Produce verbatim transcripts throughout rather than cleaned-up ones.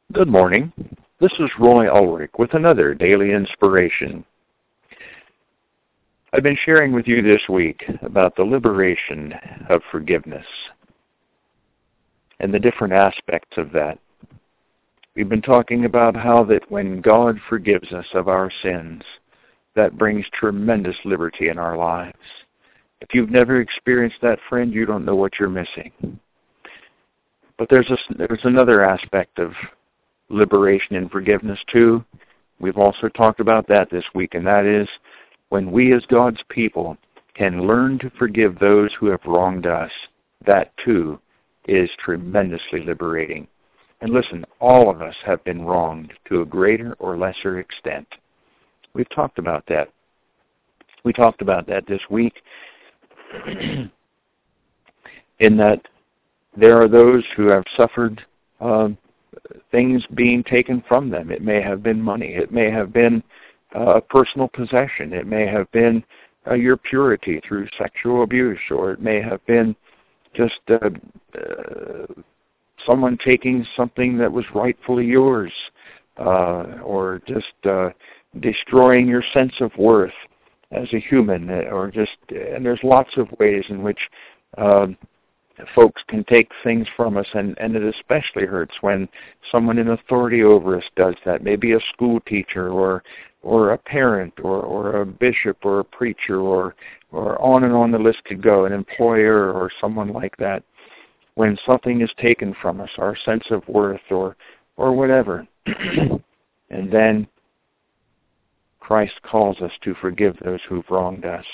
Good morning. This is Roy Ulrich with another daily inspiration. I've been sharing with you this week about the liberation of forgiveness and the different aspects of that. We've been talking about how that when God forgives us of our sins, that brings tremendous liberty in our lives. If you've never experienced that, friend, you don't know what you're missing. But there's a, there's another aspect of liberation and forgiveness too. We've also talked about that this week, and that is when we as God's people can learn to forgive those who have wronged us, that too is tremendously liberating. And listen, all of us have been wronged to a greater or lesser extent. We've talked about that. We talked about that this week in that there are those who have suffered uh, things being taken from them. It may have been money. It may have been uh, a personal possession. It may have been uh, your purity through sexual abuse, or it may have been just uh, uh, someone taking something that was rightfully yours, uh, or just uh, destroying your sense of worth as a human, or just, and there's lots of ways in which uh, folks can take things from us, and, and it especially hurts when someone in authority over us does that. Maybe a school teacher, or or a parent, or, or a bishop, or a preacher, or or on and on the list could go, an employer, or someone like that. When something is taken from us, our sense of worth, or or whatever, and then Christ calls us to forgive those who've wronged us.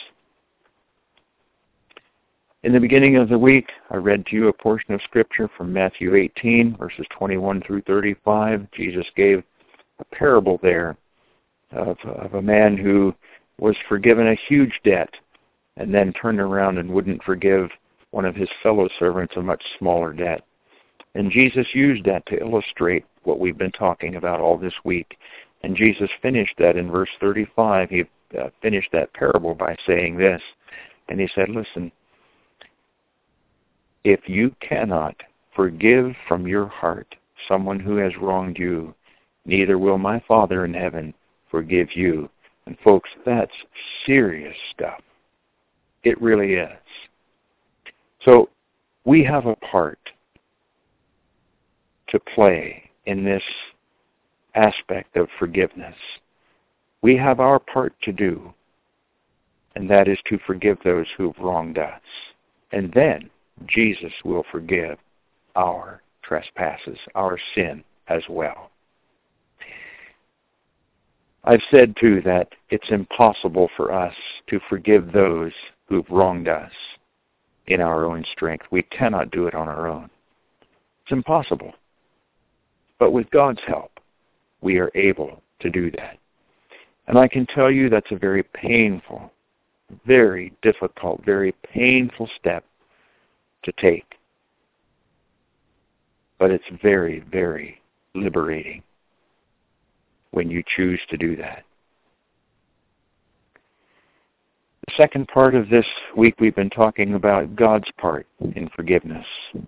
In the beginning of the week, I read to you a portion of Scripture from Matthew eighteen, verses twenty-one through thirty-five. Jesus gave a parable there of, of a man who was forgiven a huge debt and then turned around and wouldn't forgive one of his fellow servants a much smaller debt. And Jesus used that to illustrate what we've been talking about all this week. And Jesus finished that in verse thirty-five. He uh, finished that parable by saying this. And he said, listen, if you cannot forgive from your heart someone who has wronged you, neither will my Father in heaven forgive you. And folks, that's serious stuff. It really is. So we have a part to play in this aspect of forgiveness. We have our part to do, and that is to forgive those who've wronged us. And then Jesus will forgive our trespasses, our sin as well. I've said, too, that it's impossible for us to forgive those who've wronged us in our own strength. We cannot do it on our own. It's impossible. But with God's help, we are able to do that. And I can tell you that's a very painful, very difficult, very painful step to take. But it's very, very liberating when you choose to do that. The second part of this week, we've been talking about God's part in forgiveness.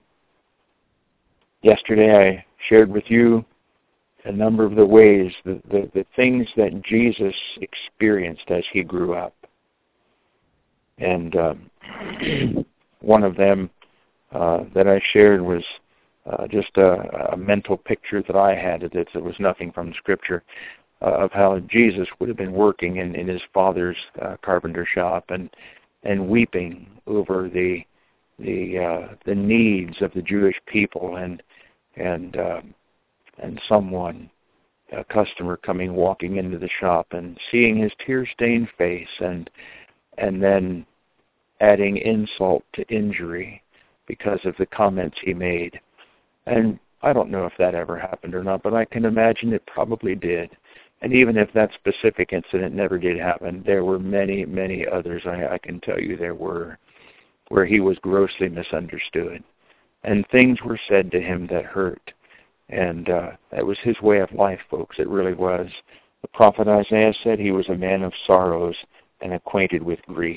Yesterday I shared with you a number of the ways, the, the, the things that Jesus experienced as he grew up. And um, one of them uh, that I shared was uh, just a, a mental picture that I had. It, it was nothing from Scripture, uh, of how Jesus would have been working in, in his father's uh, carpenter shop and and weeping over the the uh, the needs of the Jewish people, and and uh, and someone, a customer coming walking into the shop and seeing his tear-stained face, and and then adding insult to injury because of the comments he made. And I don't know if that ever happened or not, but I can imagine it probably did. And even if that specific incident never did happen, there were many, many others, I, I can tell you there were, where he was grossly misunderstood. And things were said to him that hurt. And uh, that was his way of life, folks. It really was. The prophet Isaiah said he was a man of sorrows and acquainted with grief.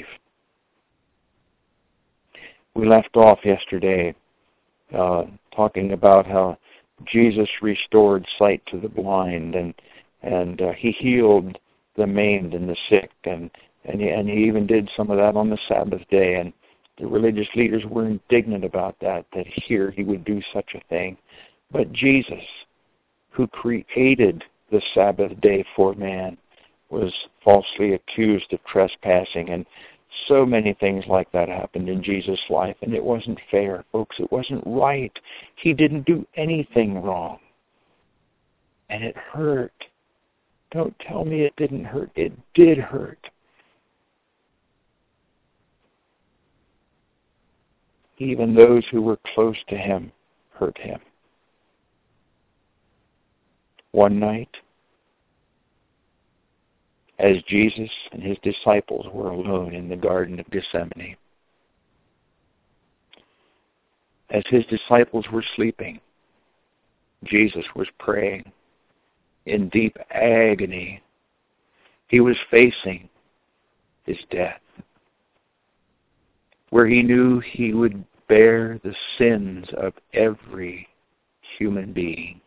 We left off yesterday uh, talking about how Jesus restored sight to the blind, and and uh, he healed the maimed and the sick, and and he, and he even did some of that on the Sabbath day. And the religious leaders were indignant about that, that here he would do such a thing. But Jesus, who created the Sabbath day for man, was falsely accused of trespassing, and so many things like that happened in Jesus' life, and it wasn't fair, folks. It wasn't right. He didn't do anything wrong. And it hurt. Don't tell me it didn't hurt. It did hurt. Even those who were close to him hurt him. One night, as Jesus and his disciples were alone in the Garden of Gethsemane, as his disciples were sleeping, Jesus was praying in deep agony. He was facing his death, where he knew he would bear the sins of every human being.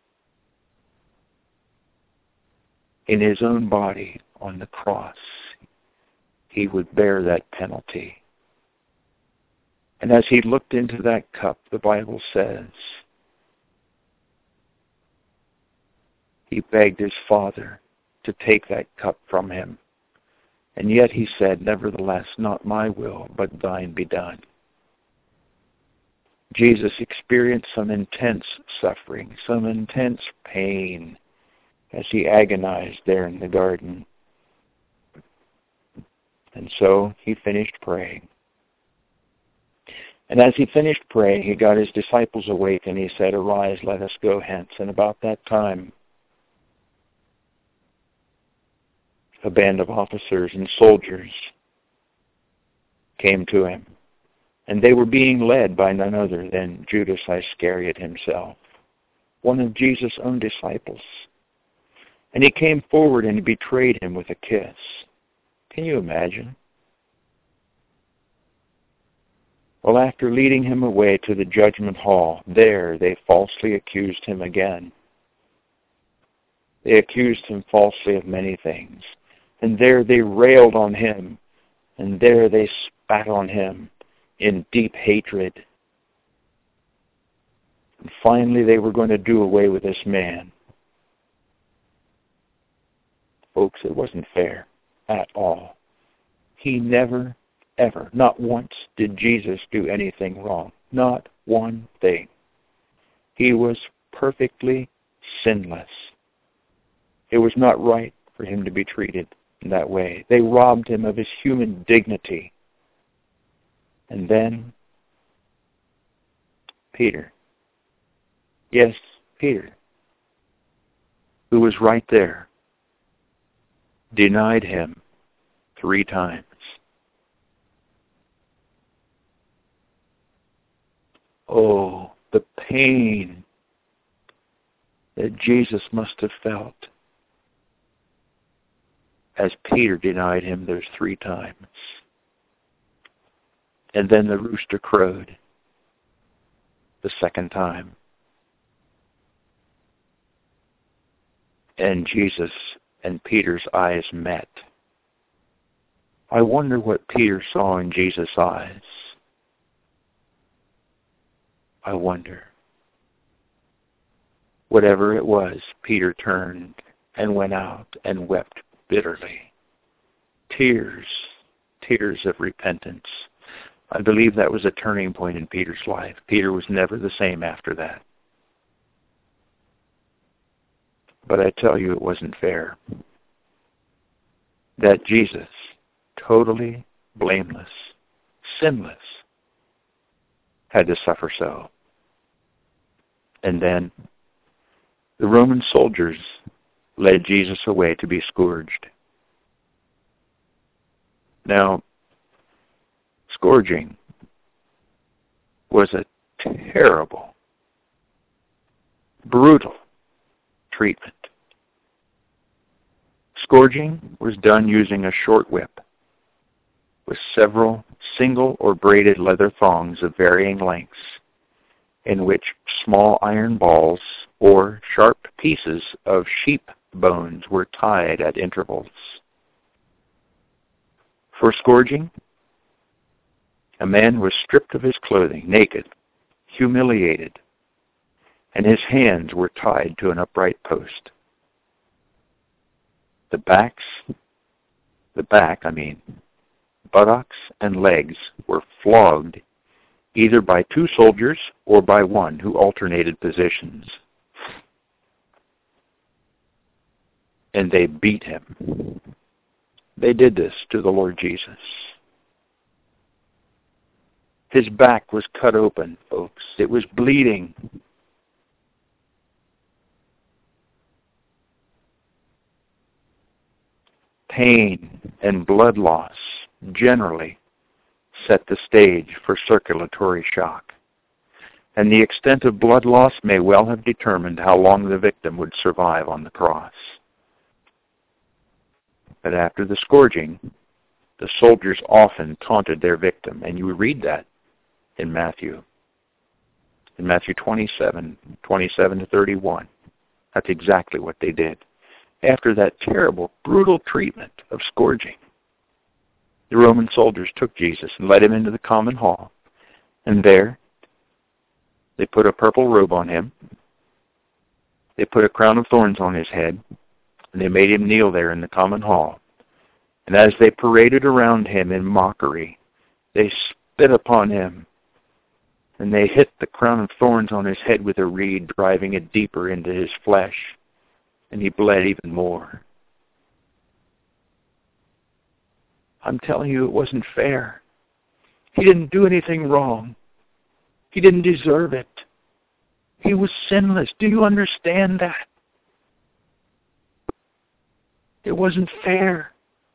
In his own body on the cross, he would bear that penalty. And as he looked into that cup, the Bible says, he begged his Father to take that cup from him. And yet he said, nevertheless, not my will, but thine be done. Jesus experienced some intense suffering, some intense pain, as he agonized there in the garden. And so he finished praying. And as he finished praying, he got his disciples awake, and he said, arise, let us go hence. And about that time, a band of officers and soldiers came to him. And they were being led by none other than Judas Iscariot himself, one of Jesus' own disciples. And he came forward and betrayed him with a kiss. Can you imagine? Well, after leading him away to the judgment hall, there they falsely accused him again. They accused him falsely of many things. And there they railed on him. And there they spat on him in deep hatred. And finally they were going to do away with this man. Folks, it wasn't fair at all. He never, ever, not once did Jesus do anything wrong. Not one thing. He was perfectly sinless. It was not right for him to be treated in that way. They robbed him of his human dignity. And then, Peter, yes, Peter, who was right there, denied him three times. Oh, the pain that Jesus must have felt as Peter denied him those three times. And then the rooster crowed the second time. And Jesus and Peter's eyes met. I wonder what Peter saw in Jesus' eyes. I wonder. Whatever it was, Peter turned and went out and wept bitterly. Tears, tears of repentance. I believe that was a turning point in Peter's life. Peter was never the same after that. But I tell you, it wasn't fair that Jesus, totally blameless, sinless, had to suffer so. And then the Roman soldiers led Jesus away to be scourged. Now, scourging was a terrible, brutal treatment. Scourging was done using a short whip with several single or braided leather thongs of varying lengths in which small iron balls or sharp pieces of sheep bones were tied at intervals. For scourging, a man was stripped of his clothing, naked, humiliated, and his hands were tied to an upright post. The backs, the back, I mean, buttocks and legs were flogged either by two soldiers or by one who alternated positions. And they beat him. They did this to the Lord Jesus. His back was cut open, folks. It was bleeding. Pain and blood loss generally set the stage for circulatory shock. And the extent of blood loss may well have determined how long the victim would survive on the cross. But after the scourging, the soldiers often taunted their victim, and you read that in Matthew. In Matthew twenty-seven, twenty-seven to thirty-one. That's exactly what they did. After that terrible, brutal treatment of scourging, the Roman soldiers took Jesus and led him into the common hall. And there, they put a purple robe on him. They put a crown of thorns on his head. And they made him kneel there in the common hall. And as they paraded around him in mockery, they spit upon him. And they hit the crown of thorns on his head with a reed, driving it deeper into his flesh. And he bled even more. I'm telling you, it wasn't fair. He didn't do anything wrong. He didn't deserve it. He was sinless. Do you understand that? It wasn't fair.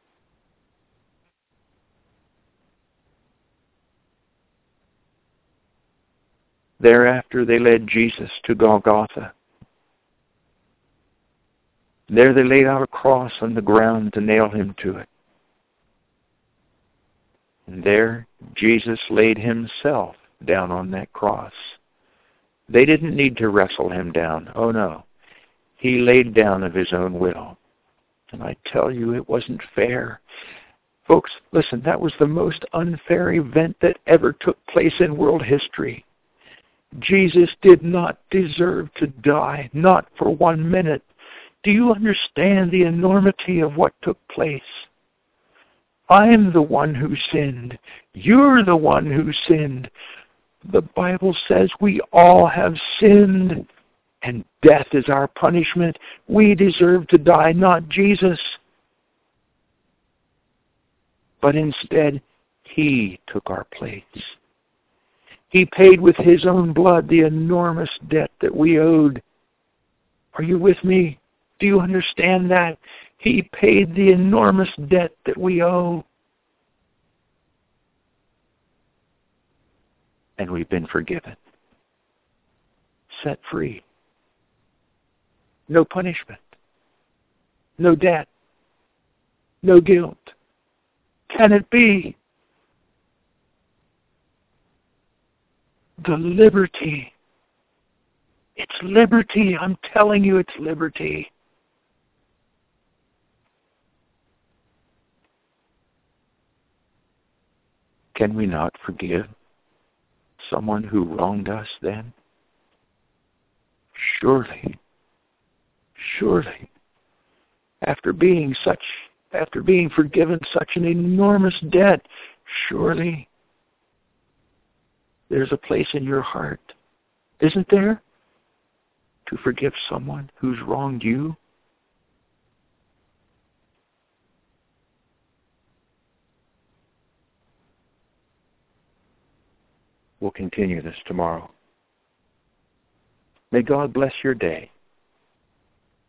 Thereafter, they led Jesus to Golgotha. There they laid out a cross on the ground to nail him to it. And there, Jesus laid himself down on that cross. They didn't need to wrestle him down. Oh, no. He laid down of his own will. And I tell you, it wasn't fair. Folks, listen, that was the most unfair event that ever took place in world history. Jesus did not deserve to die, not for one minute. Do you understand the enormity of what took place? I'm the one who sinned. You're the one who sinned. The Bible says we all have sinned, and death is our punishment. We deserve to die, not Jesus. But instead, he took our place. He paid with his own blood the enormous debt that we owed. Are you with me? Do you understand that? He paid the enormous debt that we owe. And we've been forgiven. Set free. No punishment. No debt. No guilt. Can it be? The liberty. It's liberty. I'm telling you, it's liberty. Can we not forgive someone who wronged us then? Surely, surely, after being such, after being forgiven such an enormous debt, surely there's a place in your heart, isn't there, to forgive someone who's wronged you? We'll continue this tomorrow. May God bless your day.